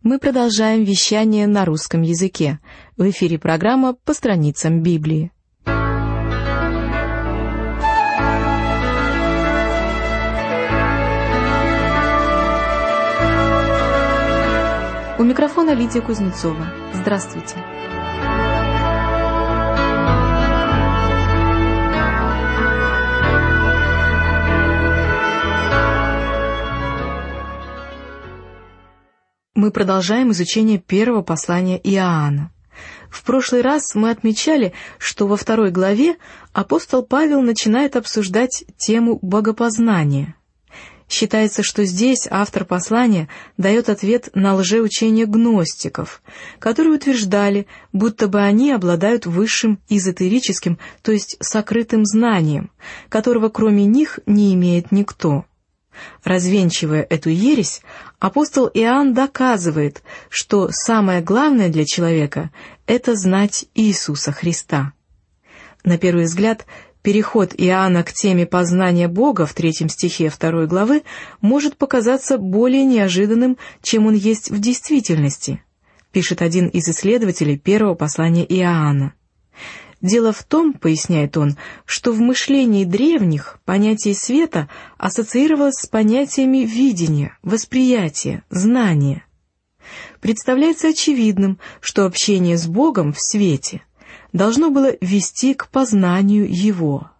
Мы продолжаем вещание на русском языке. В эфире программа «По страницам Библии». У микрофона Лидия Кузнецова. Здравствуйте. Мы продолжаем изучение первого послания Иоанна. В прошлый раз мы отмечали, что во 2 главе апостол Павел начинает обсуждать тему богопознания. Считается, что здесь автор послания дает ответ на лжеучение гностиков, которые утверждали, будто бы они обладают высшим эзотерическим, то есть сокрытым знанием, которого кроме них не имеет никто. Развенчивая эту ересь, апостол Иоанн доказывает, что самое главное для человека — это знать Иисуса Христа. На первый взгляд, переход Иоанна к теме познания Бога в 3 стихе 2 главы может показаться более неожиданным, чем он есть в действительности, пишет один из исследователей первого послания Иоанна. Дело в том, поясняет он, что в мышлении древних понятие света ассоциировалось с понятиями видения, восприятия, знания. Представляется очевидным, что общение с Богом в свете должно было вести к познанию Его.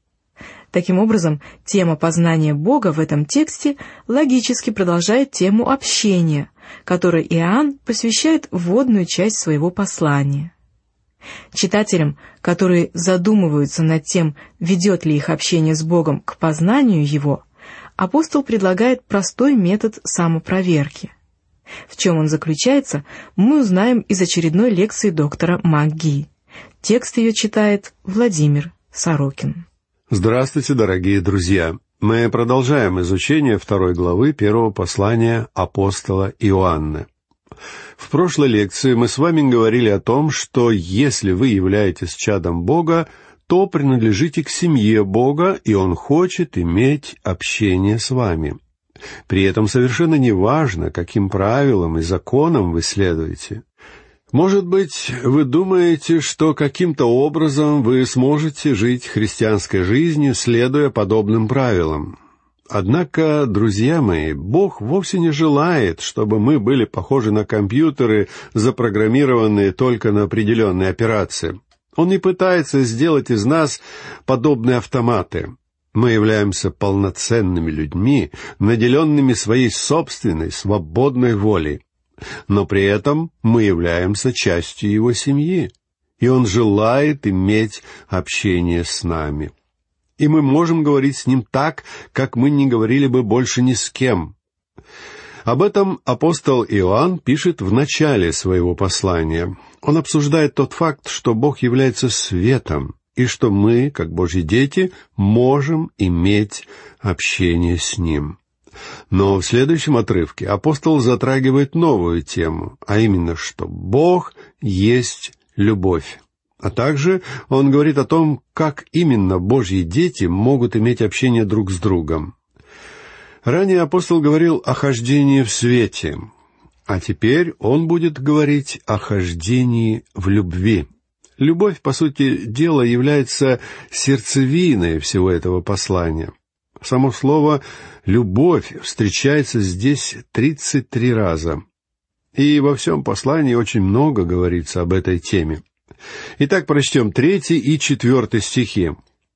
Таким образом, тема познания Бога в этом тексте логически продолжает тему общения, которой Иоанн посвящает вводную часть своего послания. Читателям, которые задумываются над тем, ведет ли их общение с Богом к познанию Его, апостол предлагает простой метод самопроверки. В чем он заключается, мы узнаем из очередной лекции доктора МакГи. Текст ее читает Владимир Сорокин. Здравствуйте, дорогие друзья! Мы продолжаем изучение 2 главы первого послания апостола Иоанна. В прошлой лекции мы с вами говорили о том, что если вы являетесь чадом Бога, то принадлежите к семье Бога, и Он хочет иметь общение с вами. При этом совершенно не важно, каким правилам и законам вы следуете. Может быть, вы думаете, что каким-то образом вы сможете жить христианской жизнью, следуя подобным правилам. Однако, друзья мои, Бог вовсе не желает, чтобы мы были похожи на компьютеры, запрограммированные только на определенные операции. Он не пытается сделать из нас подобные автоматы. Мы являемся полноценными людьми, наделенными своей собственной свободной волей. Но при этом мы являемся частью Его семьи, и Он желает иметь общение с нами. И мы можем говорить с Ним так, как мы не говорили бы больше ни с кем. Об этом апостол Иоанн пишет в начале своего послания. Он обсуждает тот факт, что Бог является светом, и что мы, как Божьи дети, можем иметь общение с Ним. Но в следующем отрывке апостол затрагивает новую тему, а именно, что Бог есть любовь. А также он говорит о том, как именно Божьи дети могут иметь общение друг с другом. Ранее апостол говорил о хождении в свете, а теперь он будет говорить о хождении в любви. Любовь, по сути дела, является сердцевиной всего этого послания. Само слово «любовь» встречается здесь 33 раза. И во всем послании очень много говорится об этой теме. Итак, прочтем 3 и 4 стихи.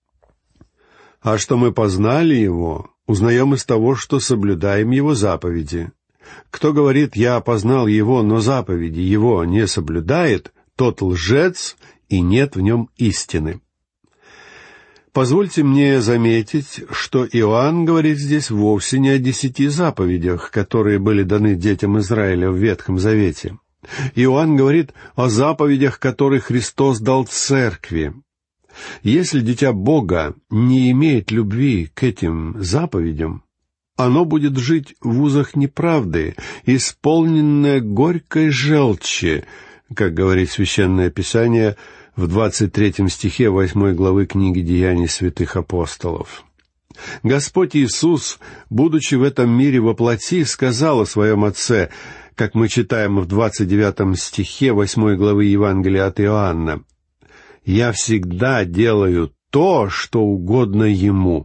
«А что мы познали Его, узнаем из того, что соблюдаем Его заповеди. Кто говорит, я познал Его, но заповеди Его не соблюдает, тот лжец, и нет в нем истины». Позвольте мне заметить, что Иоанн говорит здесь вовсе не о 10 заповедях, которые были даны детям Израиля в Ветхом Завете. Иоанн говорит о заповедях, которые Христос дал Церкви. Если дитя Бога не имеет любви к этим заповедям, оно будет жить в узах неправды, исполненное горькой желчи, как говорит Священное Писание в 23 стихе 8 главы книги «Деяний святых апостолов». Господь Иисус, будучи в этом мире во плоти, сказал о Своем Отце: как мы читаем в 29 стихе 8 главы Евангелия от Иоанна. «Я всегда делаю то, что угодно Ему».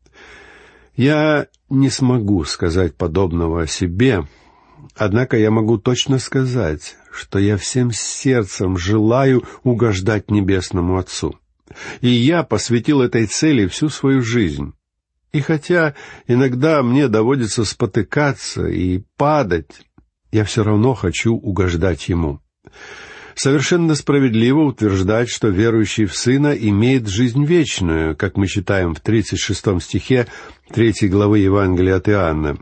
Я не смогу сказать подобного о себе, однако я могу точно сказать, что я всем сердцем желаю угождать Небесному Отцу. И я посвятил этой цели всю свою жизнь. И хотя иногда мне доводится спотыкаться и падать, я все равно хочу угождать Ему. Совершенно справедливо утверждать, что верующий в Сына имеет жизнь вечную, как мы читаем в 36 стихе 3 главы Евангелия от Иоанна.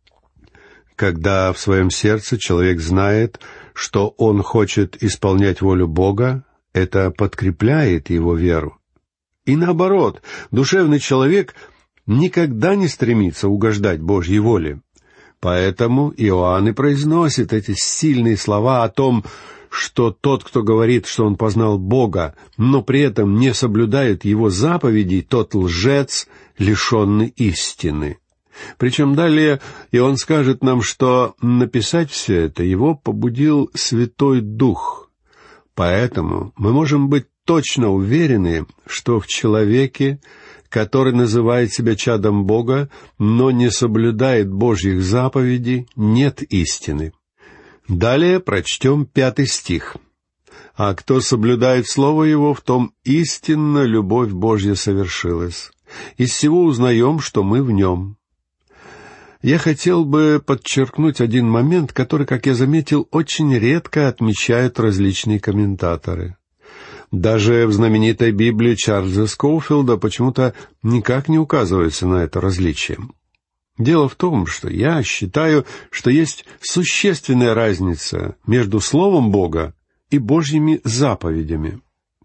Когда в своем сердце человек знает, что он хочет исполнять волю Бога, это подкрепляет его веру. И наоборот, душевный человек никогда не стремится угождать Божьей воле. Поэтому Иоанн и произносит эти сильные слова о том, что тот, кто говорит, что он познал Бога, но при этом не соблюдает Его заповедей, тот лжец, лишенный истины. Причем далее Иоанн скажет нам, что написать все это его побудил Святой Дух. Поэтому мы можем быть точно уверены, что в человеке, который называет себя чадом Бога, но не соблюдает Божьих заповедей, нет истины. Далее прочтем 5 стих. «А кто соблюдает Слово Его, в том истинно любовь Божья совершилась. Из сего узнаем, что мы в Нем». Я хотел бы подчеркнуть один момент, который, как я заметил, очень редко отмечают различные комментаторы. Даже в знаменитой Библии Чарльза Скоуфилда почему-то никак не указывается на это различие. Дело в том, что я считаю, что есть существенная разница между Словом Бога и Божьими заповедями.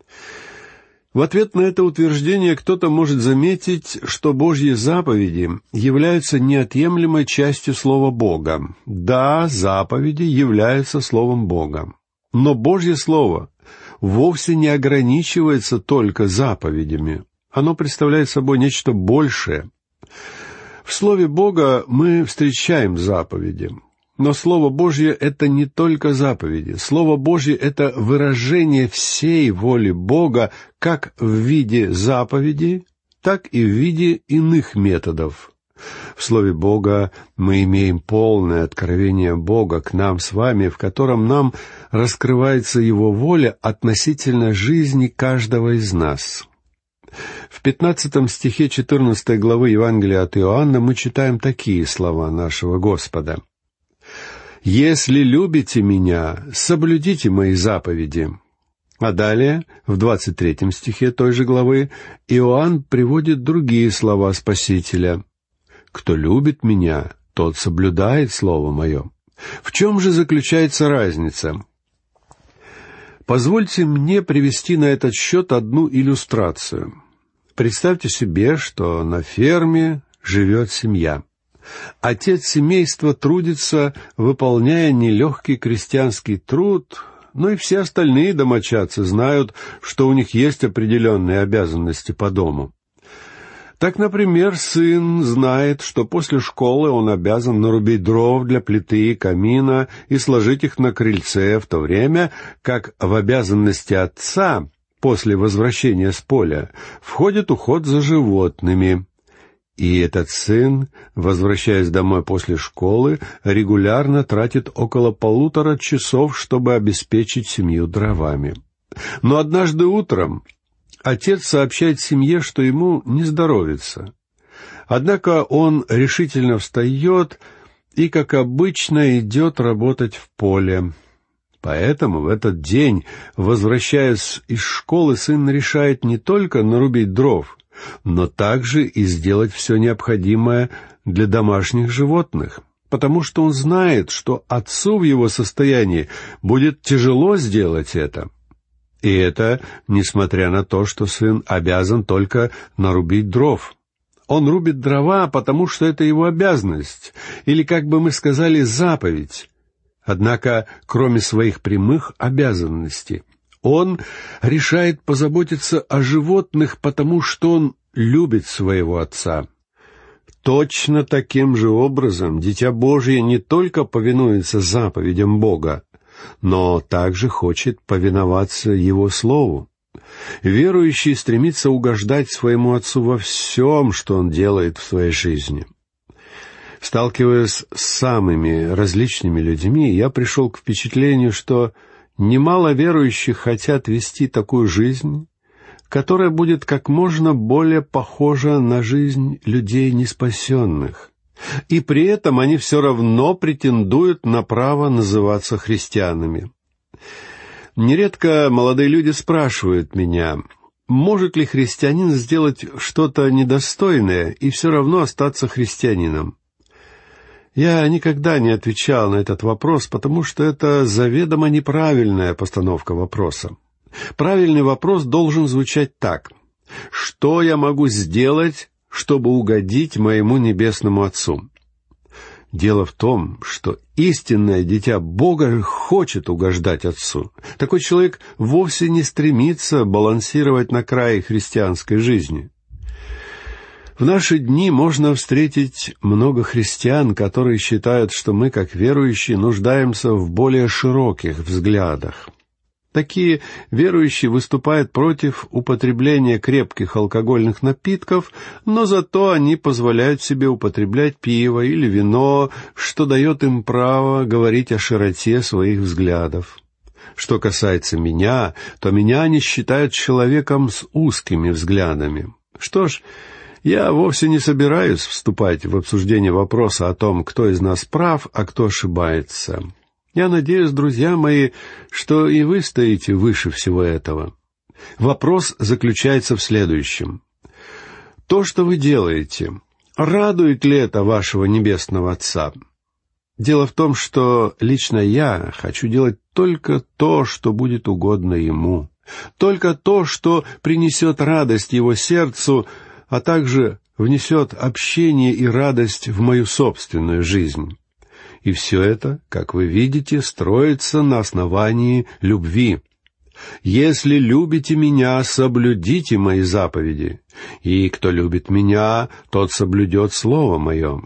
В ответ на это утверждение кто-то может заметить, что Божьи заповеди являются неотъемлемой частью Слова Бога. Да, заповеди являются Словом Бога. Но Божье Слово вовсе не ограничивается только заповедями. Оно представляет собой нечто большее. В Слове Бога мы встречаем заповеди. Но Слово Божье — это не только заповеди. Слово Божье — это выражение всей воли Бога как в виде заповедей, так и в виде иных методов. В Слове Бога мы имеем полное откровение Бога к нам с вами, в котором нам раскрывается Его воля относительно жизни каждого из нас. В 15 стихе 14 главы Евангелия от Иоанна мы читаем такие слова нашего Господа. «Если любите Меня, соблюдите Мои заповеди». А далее, в 23 стихе той же главы, Иоанн приводит другие слова Спасителя. «Кто любит Меня, тот соблюдает Слово Мое». В чем же заключается разница? Позвольте мне привести на этот счет одну иллюстрацию. Представьте себе, что на ферме живет семья. Отец семейства трудится, выполняя нелегкий крестьянский труд, но и все остальные домочадцы знают, что у них есть определенные обязанности по дому. Так, например, сын знает, что после школы он обязан нарубить дров для плиты и камина и сложить их на крыльце, в то время как в обязанности отца после возвращения с поля входит уход за животными. И этот сын, возвращаясь домой после школы, регулярно тратит около 1,5 часов, чтобы обеспечить семью дровами. Но однажды утром отец сообщает семье, что ему не здоровится. Однако он решительно встает и, как обычно, идет работать в поле. Поэтому в этот день, возвращаясь из школы, сын решает не только нарубить дров, но также и сделать все необходимое для домашних животных, потому что он знает, что отцу в его состоянии будет тяжело сделать это. И это несмотря на то, что сын обязан только нарубить дров. Он рубит дрова, потому что это его обязанность, или, как бы мы сказали, заповедь. Однако, кроме своих прямых обязанностей, он решает позаботиться о животных, потому что он любит своего отца. Точно таким же образом Дитя Божье не только повинуется заповедям Бога, но также хочет повиноваться Его Слову. Верующий стремится угождать своему Отцу во всем, что он делает в своей жизни. Сталкиваясь с самыми различными людьми, я пришел к впечатлению, что немало верующих хотят вести такую жизнь, которая будет как можно более похожа на жизнь людей неспасенных. И при этом они все равно претендуют на право называться христианами. Нередко молодые люди спрашивают меня, может ли христианин сделать что-то недостойное и все равно остаться христианином. Я никогда не отвечал на этот вопрос, потому что это заведомо неправильная постановка вопроса. Правильный вопрос должен звучать так: что я могу сделать, чтобы угодить моему Небесному Отцу? Дело в том, что истинное дитя Бога хочет угождать Отцу. Такой человек вовсе не стремится балансировать на крае христианской жизни. В наши дни можно встретить много христиан, которые считают, что мы, как верующие, нуждаемся в более широких взглядах. Такие верующие выступают против употребления крепких алкогольных напитков, но зато они позволяют себе употреблять пиво или вино, что дает им право говорить о широте своих взглядов. Что касается меня, то меня они считают человеком с узкими взглядами. Что ж, я вовсе не собираюсь вступать в обсуждение вопроса о том, кто из нас прав, а кто ошибается. Я надеюсь, друзья мои, что и вы стоите выше всего этого. Вопрос заключается в следующем. То, что вы делаете, радует ли это вашего Небесного Отца? Дело в том, что лично я хочу делать только то, что будет угодно Ему, только то, что принесет радость Его сердцу, а также внесет общение и радость в мою собственную жизнь. И все это, как вы видите, строится на основании любви. «Если любите Меня, соблюдите Мои заповеди, и кто любит Меня, тот соблюдет Слово Мое».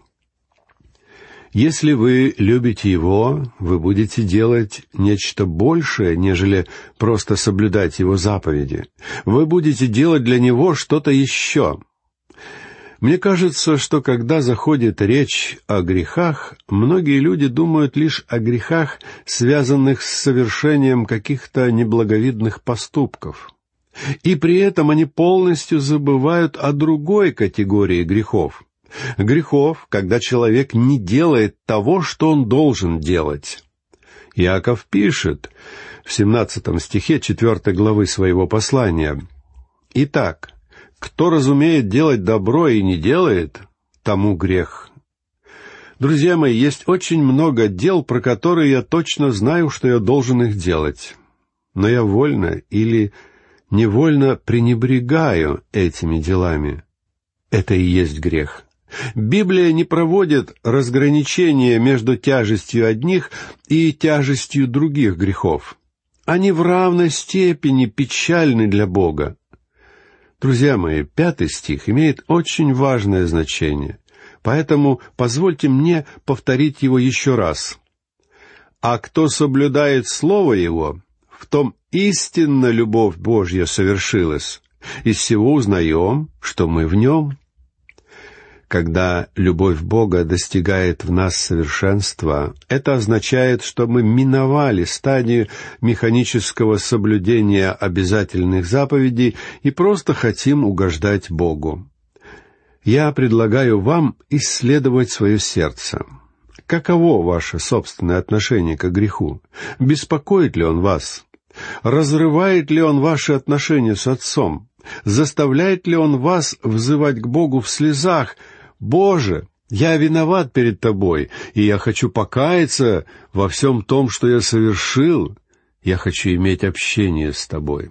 Если вы любите Его, вы будете делать нечто большее, нежели просто соблюдать Его заповеди. Вы будете делать для Него что-то еще. Мне кажется, что когда заходит речь о грехах, многие люди думают лишь о грехах, связанных с совершением каких-то неблаговидных поступков. И при этом они полностью забывают о другой категории грехов. Грехов, когда человек не делает того, что он должен делать. Иаков пишет в 17 стихе 4 главы своего послания: «Итак, кто разумеет делать добро и не делает, тому грех». Друзья мои, есть очень много дел, про которые я точно знаю, что я должен их делать. Но я вольно или невольно пренебрегаю этими делами. Это и есть грех. Библия не проводит разграничения между тяжестью одних и тяжестью других грехов. Они в равной степени печальны для Бога. Друзья мои, 5 стих имеет очень важное значение, поэтому позвольте мне повторить его еще раз. «А кто соблюдает Слово Его, в том истинно любовь Божья совершилась. Из сего узнаем, что мы в Нем». Когда любовь Бога достигает в нас совершенства, это означает, что мы миновали стадию механического соблюдения обязательных заповедей и просто хотим угождать Богу. Я предлагаю вам исследовать свое сердце. Каково ваше собственное отношение к греху? Беспокоит ли он вас? Разрывает ли он ваши отношения с Отцом? Заставляет ли он вас взывать к Богу в слезах: «Боже, я виноват перед Тобой, и я хочу покаяться во всем том, что я совершил. Я хочу иметь общение с Тобой».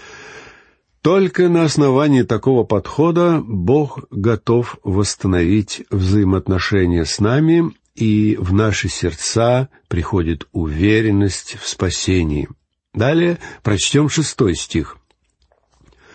Только на основании такого подхода Бог готов восстановить взаимоотношения с нами, и в наши сердца приходит уверенность в спасении. Далее прочтем 6 стих.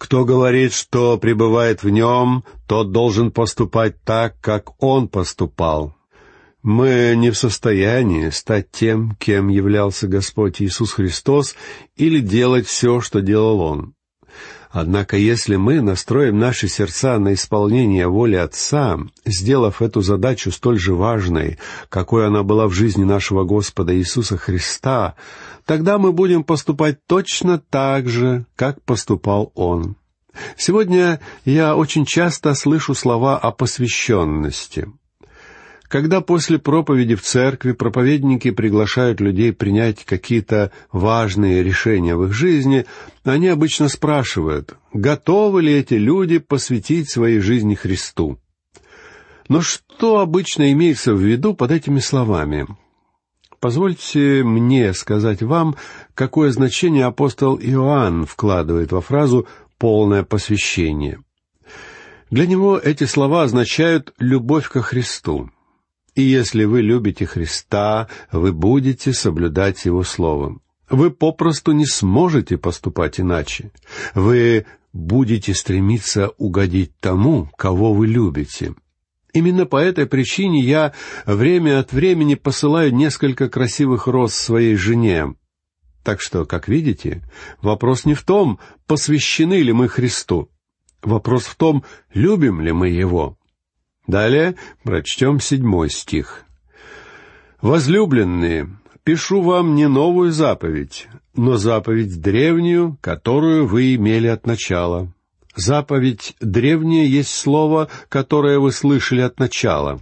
Кто говорит, что пребывает в нем, тот должен поступать так, как он поступал. Мы не в состоянии стать тем, кем являлся Господь Иисус Христос, или делать все, что делал Он. Однако, если мы настроим наши сердца на исполнение воли Отца, сделав эту задачу столь же важной, какой она была в жизни нашего Господа Иисуса Христа, тогда мы будем поступать точно так же, как поступал Он. Сегодня я очень часто слышу слова о посвященности. Когда после проповеди в церкви проповедники приглашают людей принять какие-то важные решения в их жизни, они обычно спрашивают, готовы ли эти люди посвятить своей жизни Христу. Но что обычно имеется в виду под этими словами? Позвольте мне сказать вам, какое значение апостол Иоанн вкладывает во фразу «полное посвящение». Для него эти слова означают «любовь ко Христу». И если вы любите Христа, вы будете соблюдать Его Слово. Вы попросту не сможете поступать иначе. Вы будете стремиться угодить тому, кого вы любите. Именно по этой причине я время от времени посылаю несколько красивых роз своей жене. Так что, как видите, вопрос не в том, посвящены ли мы Христу. Вопрос в том, любим ли мы Его. Далее прочтем 7 стих. «Возлюбленные, пишу вам не новую заповедь, но заповедь древнюю, которую вы имели от начала. Заповедь древняя есть слово, которое вы слышали от начала».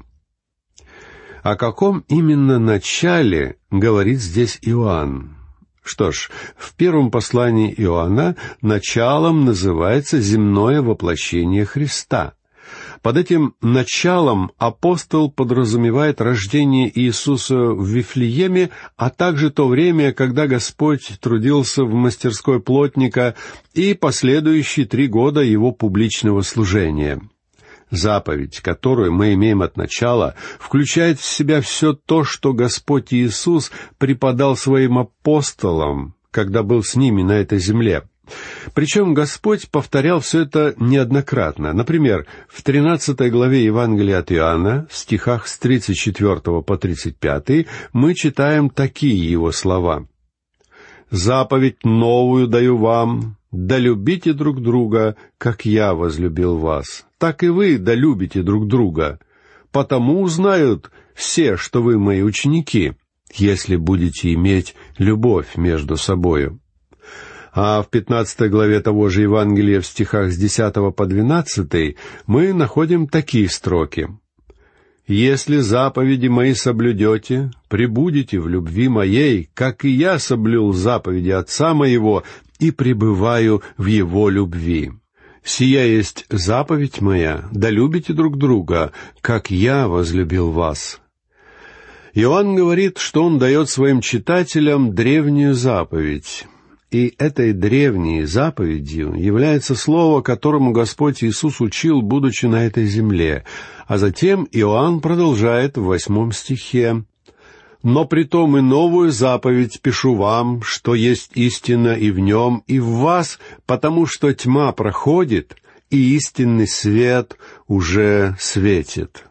О каком именно начале говорит здесь Иоанн? Что ж, в первом послании Иоанна началом называется земное воплощение Христа. Под этим началом апостол подразумевает рождение Иисуса в Вифлееме, а также то время, когда Господь трудился в мастерской плотника, и последующие 3 года его публичного служения. Заповедь, которую мы имеем от начала, включает в себя все то, что Господь Иисус преподал своим апостолам, когда был с ними на этой земле. Причем Господь повторял все это неоднократно. Например, в 13 главе Евангелия от Иоанна, в стихах с 34 по 35, мы читаем такие Его слова. «Заповедь новую даю вам, да любите друг друга, как я возлюбил вас. Так и вы да любите друг друга. Потому узнают все, что вы мои ученики, если будете иметь любовь между собою». А в 15 главе того же Евангелия, в стихах с 10 по 12, мы находим такие строки. «Если заповеди мои соблюдете, пребудете в любви моей, как и я соблюл заповеди Отца моего и пребываю в Его любви. Сия есть заповедь моя, да любите друг друга, как я возлюбил вас». Иоанн говорит, что он дает своим читателям древнюю заповедь. И этой древней заповедью является слово, которому Господь Иисус учил, будучи на этой земле. А затем Иоанн продолжает в 8 стихе. «Но притом и новую заповедь пишу вам, что есть истина и в нем, и в вас, потому что тьма проходит, и истинный свет уже светит».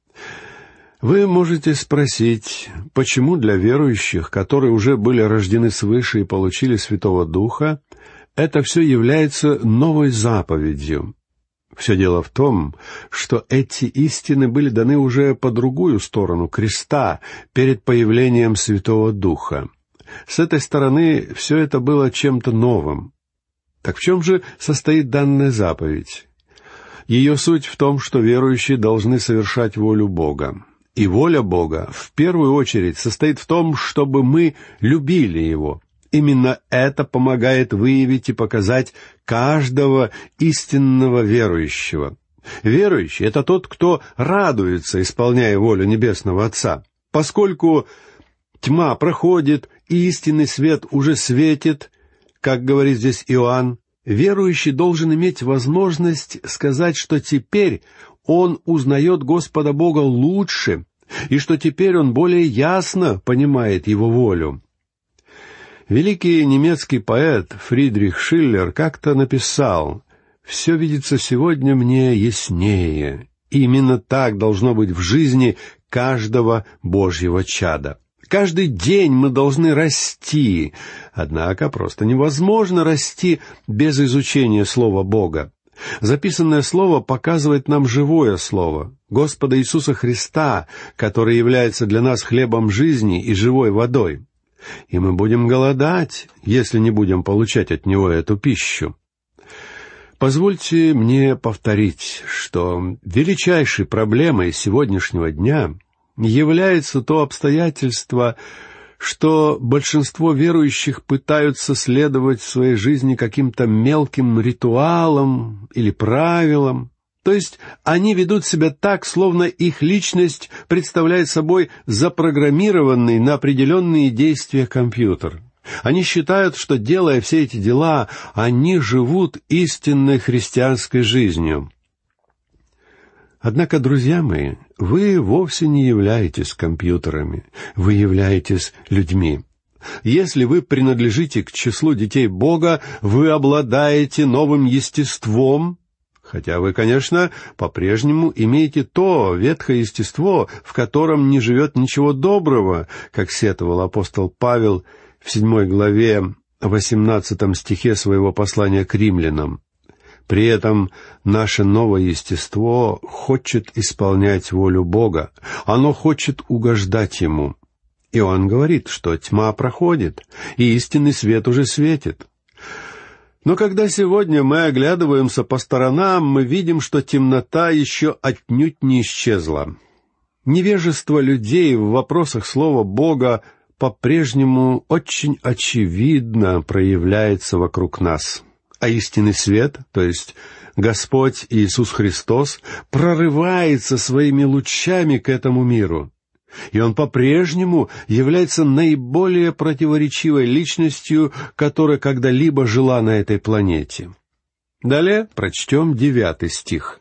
Вы можете спросить, почему для верующих, которые уже были рождены свыше и получили Святого Духа, это все является новой заповедью? Все дело в том, что эти истины были даны уже по другую сторону креста, перед появлением Святого Духа. С этой стороны все это было чем-то новым. Так в чем же состоит данная заповедь? Ее суть в том, что верующие должны совершать волю Бога. И воля Бога в первую очередь состоит в том, чтобы мы любили Его. Именно это помогает выявить и показать каждого истинного верующего. Верующий — это тот, кто радуется, исполняя волю Небесного Отца. Поскольку тьма проходит, и истинный свет уже светит, как говорит здесь Иоанн, верующий должен иметь возможность сказать, что теперь он узнает Господа Бога лучше, и что теперь он более ясно понимает Его волю. Великий немецкий поэт Фридрих Шиллер как-то написал: все видится сегодня мне яснее. И именно так должно быть в жизни каждого Божьего чада. Каждый день мы должны расти, однако просто невозможно расти без изучения Слова Бога. Записанное Слово показывает нам живое Слово, Господа Иисуса Христа, который является для нас хлебом жизни и живой водой. И мы будем голодать, если не будем получать от Него эту пищу. Позвольте мне повторить, что величайшей проблемой сегодняшнего дня является то обстоятельство, что большинство верующих пытаются следовать в своей жизни каким-то мелким ритуалам или правилам. То есть они ведут себя так, словно их личность представляет собой запрограммированный на определенные действия компьютер. Они считают, что, делая все эти дела, они живут истинной христианской жизнью. Однако, друзья мои, вы вовсе не являетесь компьютерами, вы являетесь людьми. Если вы принадлежите к числу детей Бога, вы обладаете новым естеством, хотя вы, конечно, по-прежнему имеете то ветхое естество, в котором не живет ничего доброго, как сетовал апостол Павел в 7 главе 18 стихе своего послания к римлянам. При этом наше новое естество хочет исполнять волю Бога. Оно хочет угождать Ему. Иоанн говорит, что тьма проходит, и истинный свет уже светит. Но когда сегодня мы оглядываемся по сторонам, мы видим, что темнота еще отнюдь не исчезла. Невежество людей в вопросах Слова Бога по-прежнему очень очевидно проявляется вокруг нас. А истинный свет, то есть Господь Иисус Христос, прорывается своими лучами к этому миру. И Он по-прежнему является наиболее противоречивой личностью, которая когда-либо жила на этой планете. Далее прочтем 9 стих.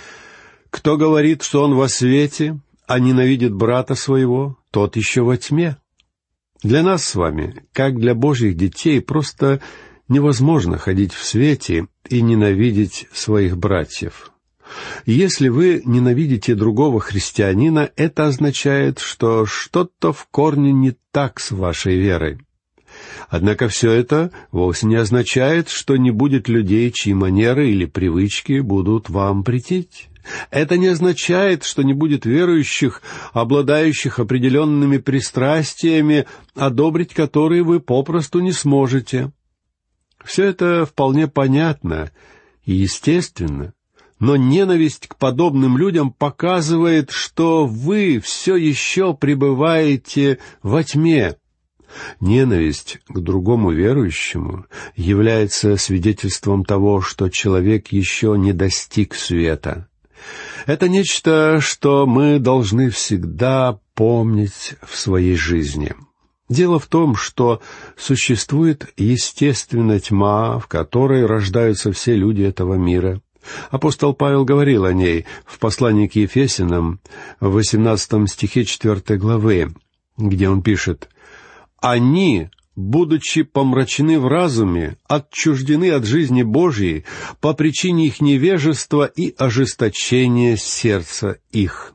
«Кто говорит, что он во свете, а ненавидит брата своего, тот еще во тьме». Для нас с вами, как для Божьих детей, просто невозможно ходить в свете и ненавидеть своих братьев. Если вы ненавидите другого христианина, это означает, что что-то в корне не так с вашей верой. Однако все это вовсе не означает, что не будет людей, чьи манеры или привычки будут вам претить. Это не означает, что не будет верующих, обладающих определенными пристрастиями, одобрить которые вы попросту не сможете. Все это вполне понятно и естественно, но ненависть к подобным людям показывает, что вы все еще пребываете во тьме. Ненависть к другому верующему является свидетельством того, что человек еще не достиг света. Это нечто, что мы должны всегда помнить в своей жизни. Дело в том, что существует естественная тьма, в которой рождаются все люди этого мира. Апостол Павел говорил о ней в послании к Ефесянам, в 18 стихе 4 главы, где он пишет: «Они, будучи помрачены в разуме, отчуждены от жизни Божьей по причине их невежества и ожесточения сердца их».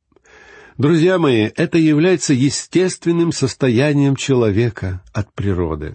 Друзья мои, это является естественным состоянием человека от природы.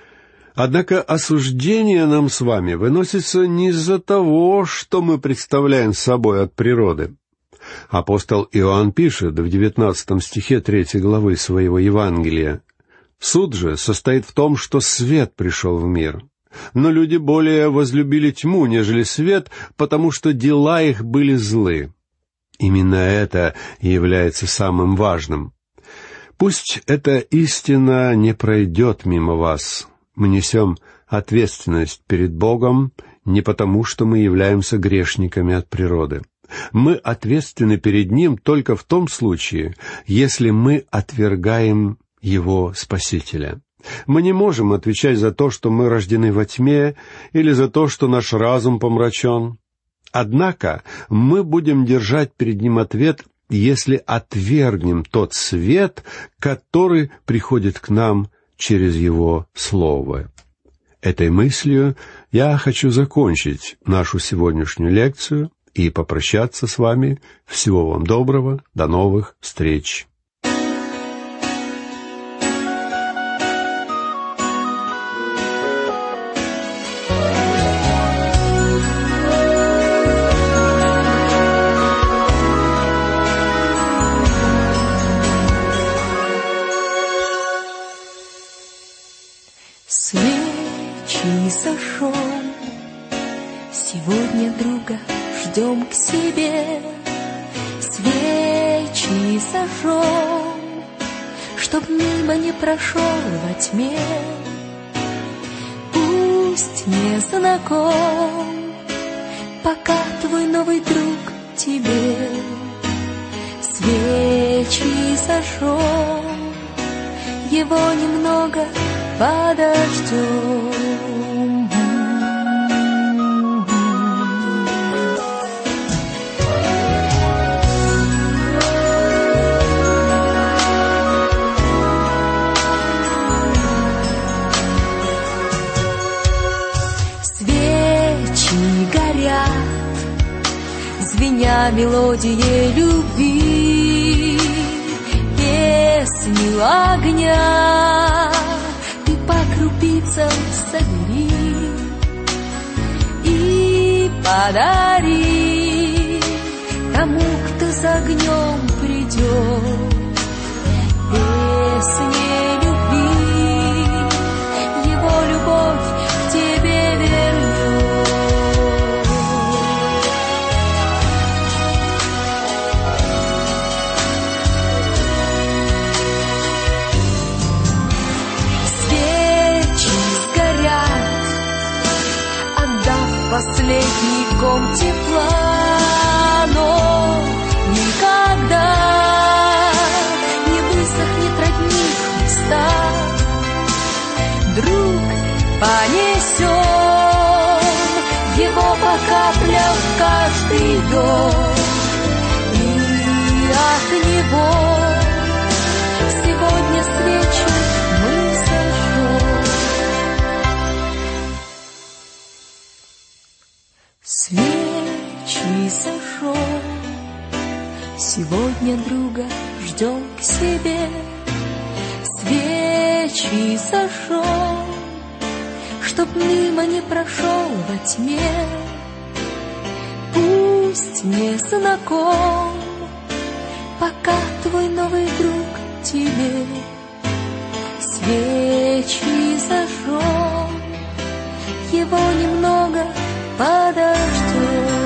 Однако осуждение нам с вами выносится не из-за того, что мы представляем собой от природы. Апостол Иоанн пишет в 19 стихе 3 главы своего Евангелия: «Суд же состоит в том, что свет пришел в мир. Но люди более возлюбили тьму, нежели свет, потому что дела их были злы». Именно это и является самым важным. Пусть эта истина не пройдет мимо вас. Мы несем ответственность перед Богом не потому, что мы являемся грешниками от природы. Мы ответственны перед Ним только в том случае, если мы отвергаем Его Спасителя. Мы не можем отвечать за то, что мы рождены во тьме, или за то, что наш разум помрачен. Однако мы будем держать перед Ним ответ, если отвергнем тот свет, который приходит к нам через Его Слово. Этой мыслью я хочу закончить нашу сегодняшнюю лекцию и попрощаться с вами. Всего вам доброго, до новых встреч. Свечи зажжем, сегодня друга ждем к себе. Свечи зажжем, чтоб мимо не прошел во тьме. Пусть не знаком пока твой новый друг тебе. Свечи зажжем, его немного подождем. Свечи горят, звеня мелодией любви, песню огня ты по крупицам собери и подари тому, кто за огнем придет. Песней любви его любовь к тебе вернет. Свечи сгорят, отдав последний ком тепла, но никогда не высохнет родник Христа. Друг, понесем его по каплям в каждый дом, и от него сегодня свечи мы зажжем. Свечи зажжем, сегодня друга ждем к себе. Свечи зажжем, чтоб мимо не прошел во тьме. Пусть не знаком пока твой новый друг тебе. Свечи зажжем, его немного подождем.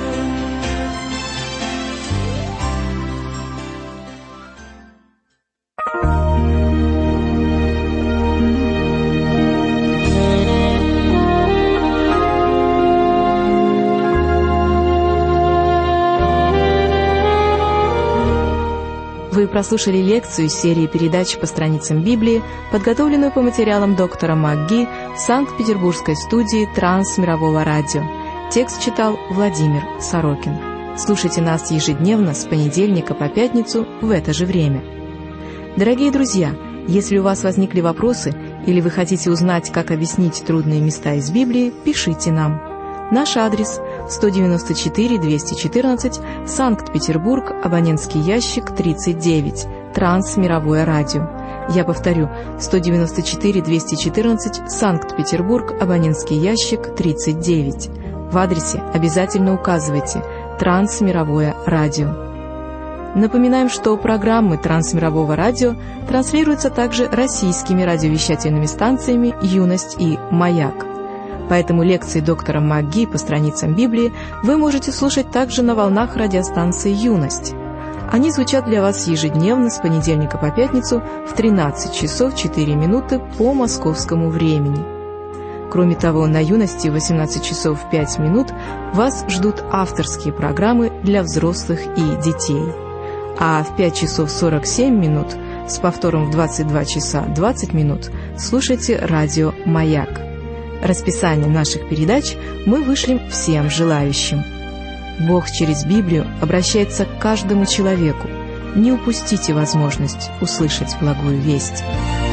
Вы прослушали лекцию из серии передач по страницам Библии, подготовленную по материалам доктора МакГи в Санкт-Петербургской студии Трансмирового радио. Текст читал Владимир Сорокин. Слушайте нас ежедневно с понедельника по пятницу в это же время. Дорогие друзья, если у вас возникли вопросы или вы хотите узнать, как объяснить трудные места из Библии, пишите нам. Наш адрес – 194-214, Санкт-Петербург, абонентский ящик 39, Трансмировое радио. Я повторю, 194-214, Санкт-Петербург, абонентский ящик 39. В адресе обязательно указывайте «Трансмировое радио». Напоминаем, что программы Трансмирового радио транслируются также российскими радиовещательными станциями «Юность» и «Маяк». Поэтому лекции доктора МакГи по страницам Библии вы можете слушать также на волнах радиостанции «Юность». Они звучат для вас ежедневно с понедельника по пятницу в 13 часов 4 минуты по московскому времени. Кроме того, на «Юности» в 18 часов 5 минут вас ждут авторские программы для взрослых и детей. А в 5 часов 47 минут с повтором в 22 часа 20 минут слушайте радио «Маяк». Расписание наших передач мы вышлем всем желающим. Бог через Библию обращается к каждому человеку. Не упустите возможность услышать благую весть.